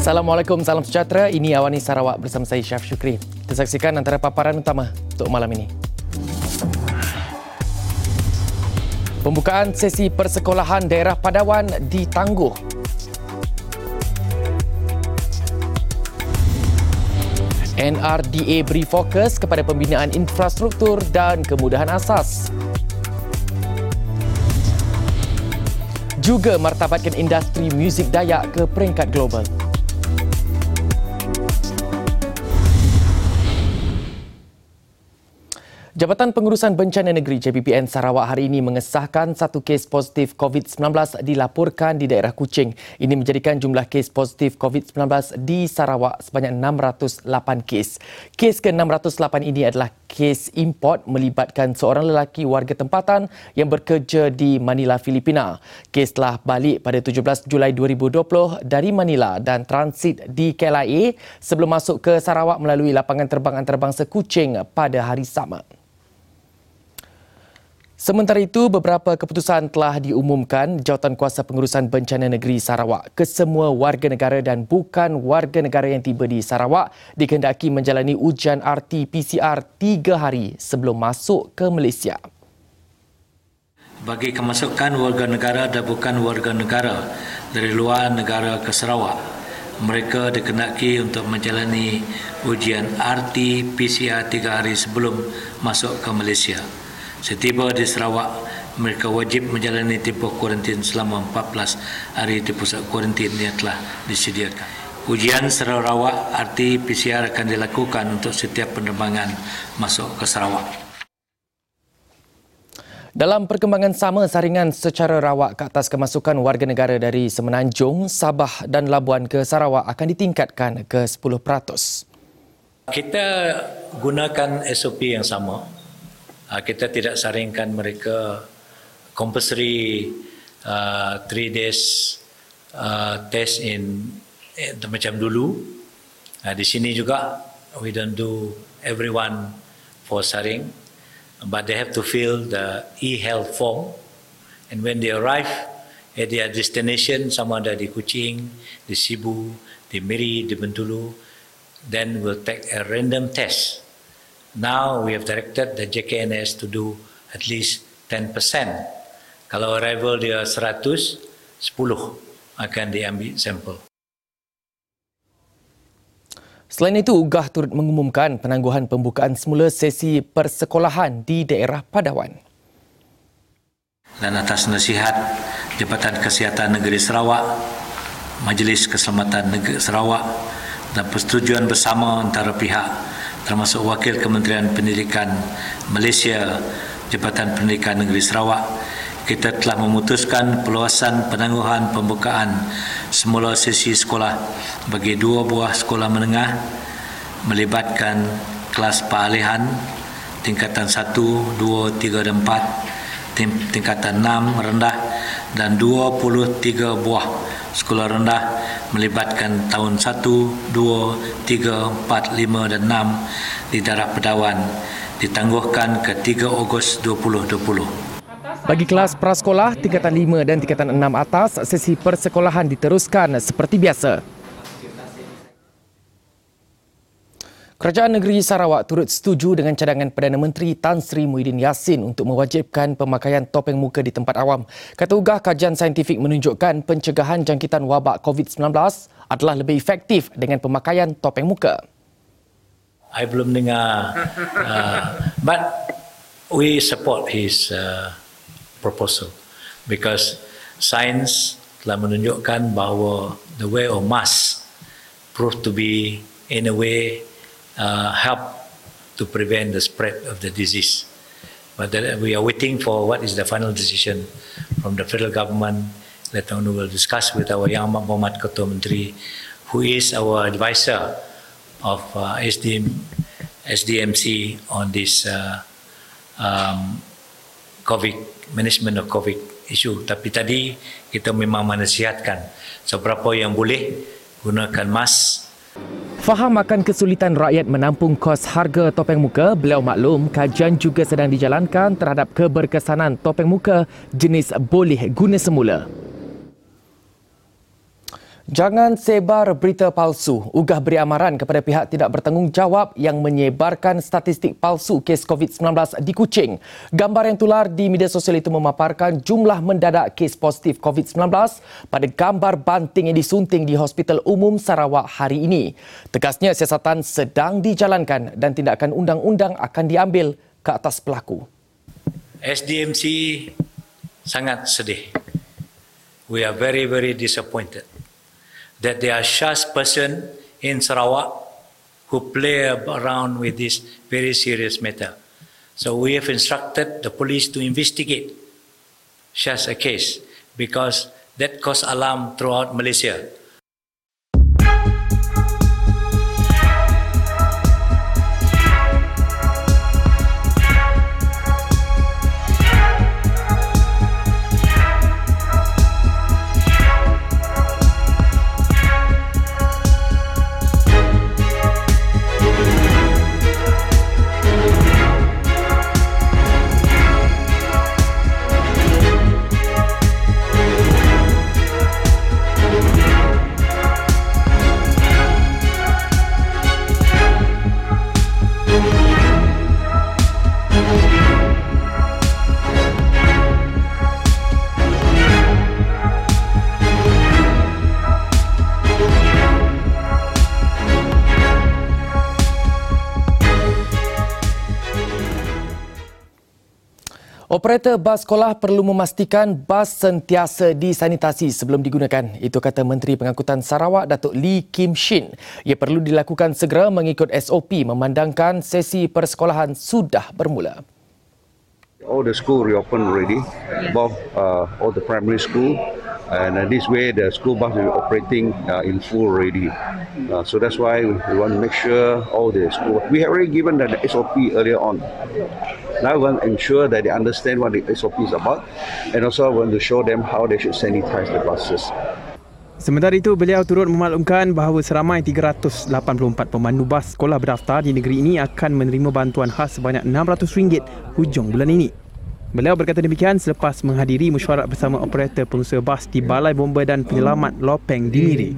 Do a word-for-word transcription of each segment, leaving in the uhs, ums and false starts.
Assalamualaikum, salam sejahtera. Ini Awani Sarawak bersama saya Syaf Syukri. Kita saksikan antara paparan utama untuk malam ini. Pembukaan sesi persekolahan daerah Padawan ditangguh. N R D A beri fokus kepada pembinaan infrastruktur dan kemudahan asas. Juga martabatkan industri muzik Dayak ke peringkat global. Jabatan Pengurusan Bencana Negeri J P P N Sarawak hari ini mengesahkan satu kes positif COVID sembilan belas dilaporkan di daerah Kuching. Ini menjadikan jumlah kes positif COVID sembilan belas di Sarawak sebanyak enam ratus lapan kes. Kes ke enam ratus lapan ini adalah kes import melibatkan seorang lelaki warga tempatan yang bekerja di Manila, Filipina. Kes telah balik pada tujuh belas Julai dua ribu dua puluh dari Manila dan transit di K L I A sebelum masuk ke Sarawak melalui lapangan terbang antarabangsa Kuching pada hari sama. Sementara itu, beberapa keputusan telah diumumkan Jawatan Kuasa Pengurusan Bencana Negeri Sarawak. Kesemua warga negara dan bukan warga negara yang tiba di Sarawak dikehendaki menjalani ujian R T P C R tiga hari sebelum masuk ke Malaysia. Bagi kemasukan warga negara dan bukan warga negara dari luar negara ke Sarawak, mereka dikehendaki untuk menjalani ujian R T P C R tiga hari sebelum masuk ke Malaysia. Setiba di Sarawak, mereka wajib menjalani tempoh kuarantin selama empat belas hari di pusat kuarantin yang telah disediakan. Ujian Sarawak R T P C R akan dilakukan untuk setiap penerbangan masuk ke Sarawak. Dalam perkembangan sama, saringan secara rawak ke atas kemasukan warga negara dari Semenanjung, Sabah dan Labuan ke Sarawak akan ditingkatkan ke sepuluh peratus. Kita gunakan S O P yang sama. Kita tidak saringkan mereka compulsory uh, three days uh, test in eh, macam dulu. Uh, di sini juga we don't do everyone for saring, but they have to fill the e-health form, and when they arrive at their destination, sama ada di Kuching, di Sibu, di Miri, di Bintulu, then we'll take a random test. Now we have directed the J K N S to do at least ten percent. Kalau arrival dia seratus, sepuluh akan diambil sampel. Selain itu, UGAH turut mengumumkan penangguhan pembukaan semula sesi persekolahan di daerah Padawan. Dan atas nasihat Jabatan Kesihatan Negeri Sarawak, Majlis Keselamatan Negeri Sarawak dan persetujuan bersama antara pihak termasuk Wakil Kementerian Pendidikan Malaysia, Jabatan Pendidikan Negeri Sarawak, kita telah memutuskan perluasan penangguhan pembukaan semula sesi sekolah bagi dua buah sekolah menengah melibatkan kelas peralihan tingkatan satu, dua, tiga dan empat, tingkatan enam rendah dan dua puluh tiga buah sekolah rendah melibatkan tahun satu, dua, tiga, empat, lima dan enam di daerah Padawan ditangguhkan ke tiga Ogos dua ribu dua puluh. Bagi kelas prasekolah tingkatan lima dan tingkatan enam atas, sesi persekolahan diteruskan seperti biasa. Kerajaan Negeri Sarawak turut setuju dengan cadangan Perdana Menteri Tan Sri Muhyiddin Yassin untuk mewajibkan pemakaian topeng muka di tempat awam. Kata UGAH, kajian saintifik menunjukkan pencegahan jangkitan wabak COVID sembilan belas adalah lebih efektif dengan pemakaian topeng muka. I belum dengar, uh, but we support his uh, proposal because science telah menunjukkan bahawa the way of mask proved to be in a way Uh, help to prevent the spread of the disease. But that we are waiting for what is the final decision from the federal government. Later on we will discuss with our Yang Amat Berhormat Ketua Menteri, who is our advisor of uh, S D M, S D M C on this uh, um, COVID, management of COVID issue. Tapi tadi kita memang menasihatkan seberapa yang boleh gunakan mask. Faham akan kesulitan rakyat menampung kos harga topeng muka, beliau maklum kajian juga sedang dijalankan terhadap keberkesanan topeng muka jenis boleh guna semula. Jangan sebar berita palsu. Ugah beri amaran kepada pihak tidak bertanggungjawab yang menyebarkan statistik palsu kes covid sembilan belas di Kuching. Gambar yang tular di media sosial itu memaparkan jumlah mendadak kes positif covid sembilan belas pada gambar banting yang disunting di Hospital Umum Sarawak hari ini. Tegasnya siasatan sedang dijalankan dan tindakan undang-undang akan diambil ke atas pelaku. S D M C sangat sedih. We are very, very disappointed that there are such person in Sarawak who play around with this very serious matter. So we have instructed the police to investigate such a case because that caused alarm throughout Malaysia. Operator bas sekolah perlu memastikan bas sentiasa disanitasi sebelum digunakan. Itu kata Menteri Pengangkutan Sarawak, Datuk Lee Kim Shin. Ia perlu dilakukan segera mengikut S O P memandangkan sesi persekolahan sudah bermula. All the school reopen already, both uh, all the primary school, and uh, this way the school bus will be operating uh, in full already. Uh, so that's why we want to make sure all the school. We have already given the S O P earlier on. Now we want to ensure that they understand what the S O P is about, and also want to show them how they should sanitize the buses. Sementara itu, beliau turut memaklumkan bahawa seramai tiga ratus lapan puluh empat pemandu bas sekolah berdaftar di negeri ini akan menerima bantuan khas sebanyak enam ratus ringgit hujung bulan ini. Beliau berkata demikian selepas menghadiri mesyuarat bersama operator pengusaha bas di Balai Bomba dan Penyelamat Lopeng di Miri.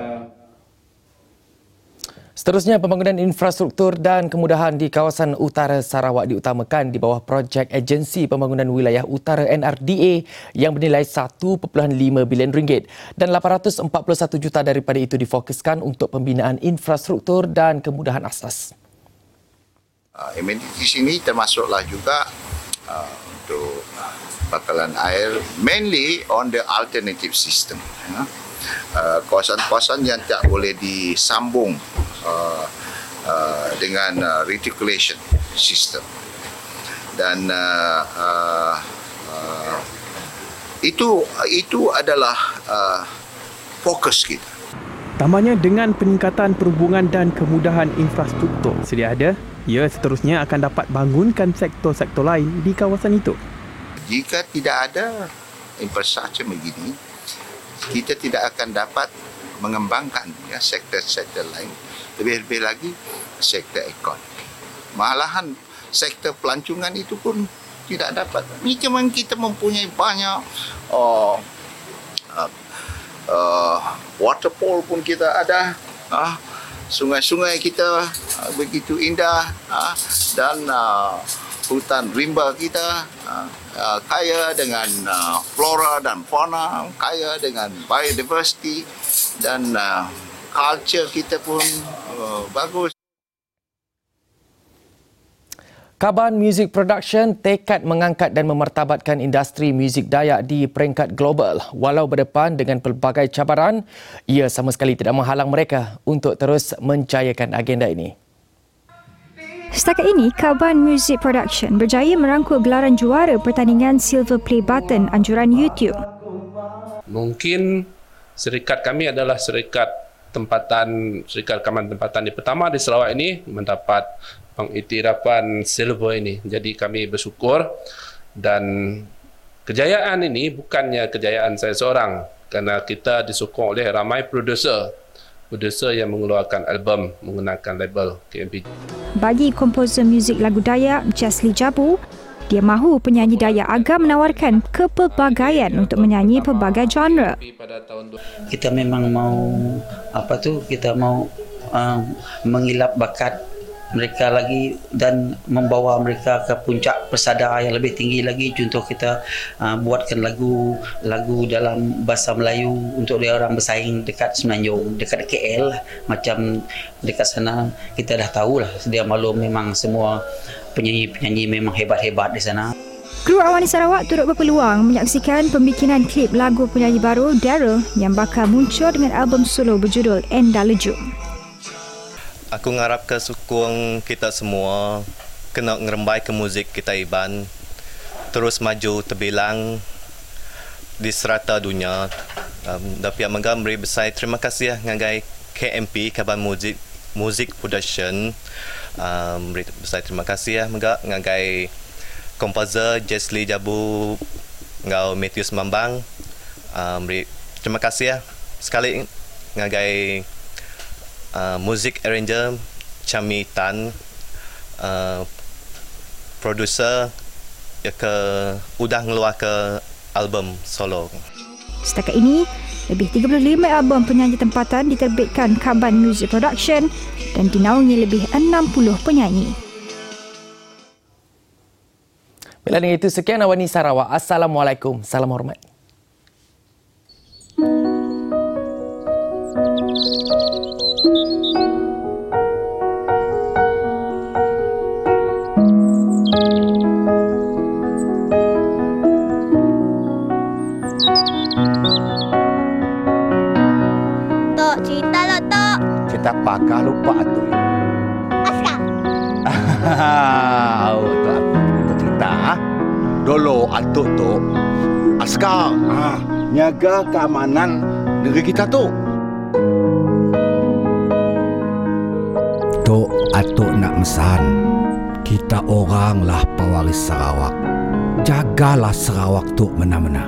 Seterusnya, pembangunan infrastruktur dan kemudahan di kawasan utara Sarawak diutamakan di bawah projek Agensi Pembangunan Wilayah Utara N R D A yang bernilai satu perpuluhan lima bilion ringgit dan lapan ratus empat puluh satu juta daripada itu difokuskan untuk pembinaan infrastruktur dan kemudahan asas. Uh, amenities ini termasuklah juga uh, untuk bakalan air, mainly on the alternative system. Ya. Uh, kawasan-kawasan yang tak boleh disambung uh, uh, dengan uh, reticulation system, dan uh, uh, uh, itu itu adalah uh, fokus kita. Tambahnya, dengan peningkatan perhubungan dan kemudahan infrastruktur sedia ada, ia seterusnya akan dapat bangunkan sektor-sektor lain di kawasan itu. Jika tidak ada infrastruktur begini, kita tidak akan dapat mengembangkan ya, sektor-sektor lain. Lebih-lebih lagi sektor ekonomi. Malahan sektor pelancongan itu pun tidak dapat. Memang kita mempunyai banyak uh, uh, uh, waterfall pun kita ada. Uh, sungai-sungai kita uh, begitu indah, uh, dan uh, hutan rimba kita uh, uh, kaya dengan uh, flora dan fauna, kaya dengan biodiversity, dan uh, culture kita pun uh, bagus. Kaban Music Production tekad mengangkat dan memartabatkan industri muzik Dayak di peringkat global. Walau berdepan dengan pelbagai cabaran, ia sama sekali tidak menghalang mereka untuk terus menjayakan agenda ini. Setakat ini, Kaban Music Production berjaya merangkul gelaran juara pertandingan Silver Play Button anjuran YouTube. Mungkin syarikat kami adalah syarikat tempatan, syarikat rakaman tempatan di pertama di Sarawak ini mendapat pengiktirafan silver ini. Jadi kami bersyukur, dan kejayaan ini bukannya kejayaan saya seorang, kerana kita disokong oleh ramai produser. Produser yang mengeluarkan album menggunakan label K M P. Bagi komposer muzik lagu Dayak Jasli Jabu, Dia mahu penyanyi Dayak Agam menawarkan kepelbagaian untuk menyanyi pelbagai genre. Kita memang mau apa tu kita mau uh, mengilap bakat mereka lagi dan membawa mereka ke puncak persada yang lebih tinggi lagi. Contoh kita uh, buatkan lagu lagu dalam bahasa Melayu untuk dia orang bersaing dekat Semenanjung, dekat K L macam dekat sana kita dah tahulah sedia maklum memang semua penyanyi-penyanyi memang hebat-hebat di sana. Kru Awani Sarawak turut berpeluang menyaksikan pembikinan klip lagu penyanyi baru Daryl yang bakal muncul dengan album solo berjudul Enda Leju. Aku ngarap ke sukung kita semua kena ngerembai ke muzik kita Iban terus maju terbilang di serata dunia. Um, dan pihak Megah beri besar terima kasih ngagai K M P Kaban Muzik Music Production. Um, beri besar terima kasih ya Megah ngagai komposer Jesli Jabu ngau Matthews Mambang. Um, beri terima kasih ya sekali ngagai Uh, music arranger Chami Tan, uh, producer ya ke udah ngeluar ke album solo. Setakat ini, lebih tiga puluh lima album penyanyi tempatan diterbitkan Kaban Music Production dan dinaungi lebih enam puluh penyanyi. Bila dengan itu, sekian Awani Sarawak. Assalamualaikum. Salam hormat. Tok, cerita lah, Tok. Cerita pakar lupa tu. Askar. Oh, tu tu cerita ah. Dulu atuk tu askar ah, jaga keamanan negeri kita tu. Tok atuk nak mesan, kita oranglah pewaris Sarawak. Jagalah Sarawak tu mena-mena.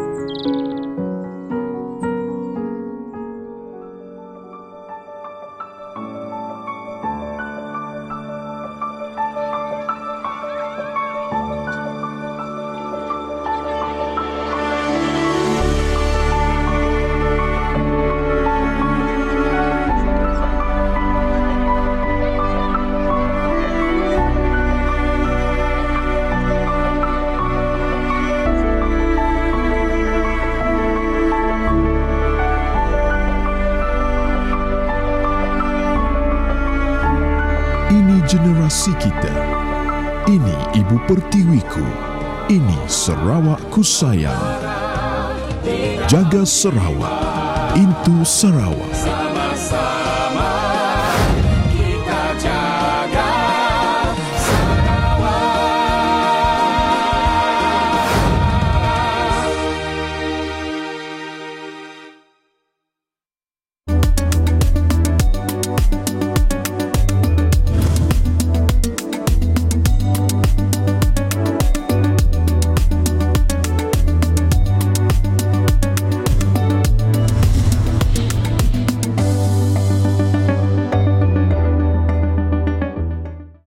Generasi kita. Ini Ibu Pertiwiku. Ini Sarawakku sayang. Jaga Sarawak. Into Sarawak.